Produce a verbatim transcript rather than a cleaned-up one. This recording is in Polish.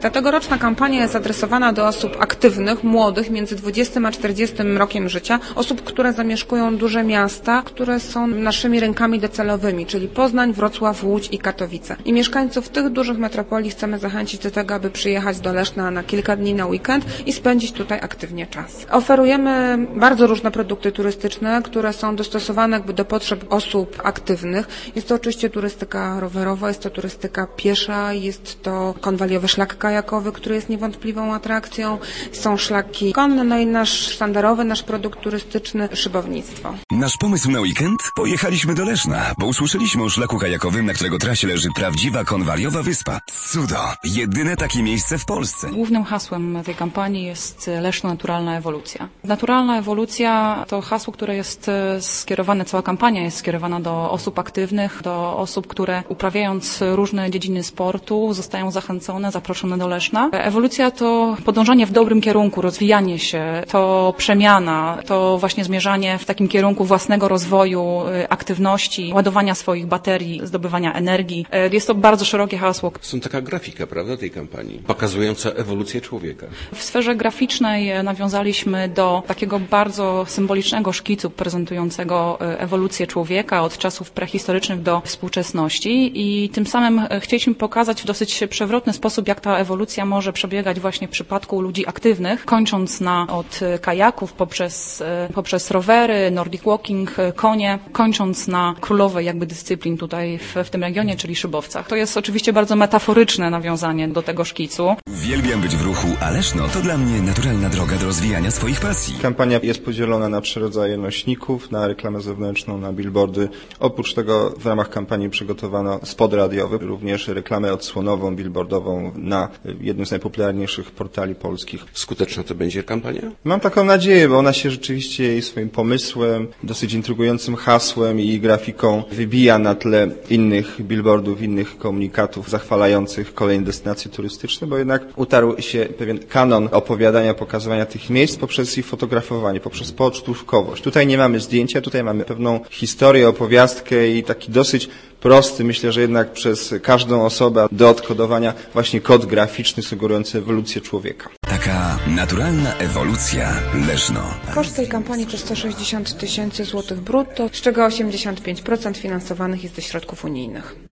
Ta tegoroczna kampania jest adresowana do osób aktywnych, młodych, między dwudziestym a czterdziestym rokiem życia, osób, które zamieszkują duże miasta, które są naszymi rynkami docelowymi, czyli Poznań, Wrocław, Łódź i Katowice. I mieszkańców tych dużych metropolii chcemy zachęcić do tego, aby przyjechać do Leszna na kilka dni na weekend i spędzić tutaj aktywnie czas. Oferujemy bardzo różne produkty turystyczne, które są dostosowane jakby do potrzeb osób aktywnych. Jest to oczywiście turystyka rowerowa, jest to turystyka piesza, jest to konwaliowy szlak kajakowy, który jest niewątpliwą atrakcją. Są szlaki konne, no i nasz sztandarowy, nasz produkt turystyczny, szybownictwo. Nasz pomysł na weekend? Pojechaliśmy do Leszna, bo usłyszeliśmy o szlaku kajakowym, na którego trasie leży prawdziwa konwaliowa wyspa. Cudo! Jedyne takie miejsce w Polsce. Głównym hasłem tej kampanii jest Leszno Naturalna Ewolucja. Naturalna ewolucja to hasło, które jest skierowane, cała kampania jest skierowana do osób aktywnych, do osób, które uprawiając różne dziedziny sportu zostają zachęcone, zaproszone do Leszna. Ewolucja to podążanie w dobrym kierunku, rozwijanie się, to przemiana, to właśnie zmierzanie w takim kierunku własnego rozwoju, aktywności, ładowania swoich baterii, zdobywania energii. Jest to bardzo szerokie hasło. Są taka grafika, prawda, tej kampanii, pokazująca ewolucję człowieka. W sferze graficznej nawiązaliśmy do takiego bardzo symbolicznego szkicu prezentującego ewolucję człowieka od czasów prehistorycznych do współczesności i tym samym chcieliśmy pokazać w dosyć przewrotny sposób, jak ta ewolucja może przebiegać właśnie w przypadku ludzi aktywnych, kończąc na od kajaków poprzez, poprzez rowery, nordic walking, konie, kończąc na królowej jakby dyscyplin tutaj w, w tym regionie, czyli szybowcach. To jest oczywiście bardzo metaforyczne nawiązanie do tego szkicu. Uwielbiam być w ruchu, a Leszno to dla mnie naturalna droga do rozwijania swoich pasji. Kampania jest podzielona na trzy rodzaje nośników, na reklamę zewnętrzną, na billboardy. Oprócz tego w ramach kampanii przygotowano spot radiowy, również reklamę odsłonową, billboardową na jednym z najpopularniejszych portali polskich. Skuteczna to będzie kampania? Mam taką nadzieję, bo ona się rzeczywiście jej swoim pomysłem, dosyć intrygującym hasłem i grafiką wybija na tle innych billboardów, innych komunikatów zachwalających kolejne destynacje turystyczne, bo jednak utarł się pewien kanon opowiadania, pokazywania tych miejsc poprzez ich fotografowanie, poprzez pocztówkowość. Tutaj nie mamy zdjęcia, tutaj mamy pewną historię, opowiastkę i taki dosyć prosty, myślę, że jednak przez każdą osobę do odkodowania właśnie kod graficzny sugerujący ewolucję człowieka. Taka naturalna ewolucja Leszno. Koszt tej kampanii to sto sześćdziesiąt tysięcy złotych brutto, z czego osiemdziesiąt pięć procent finansowanych jest ze środków unijnych.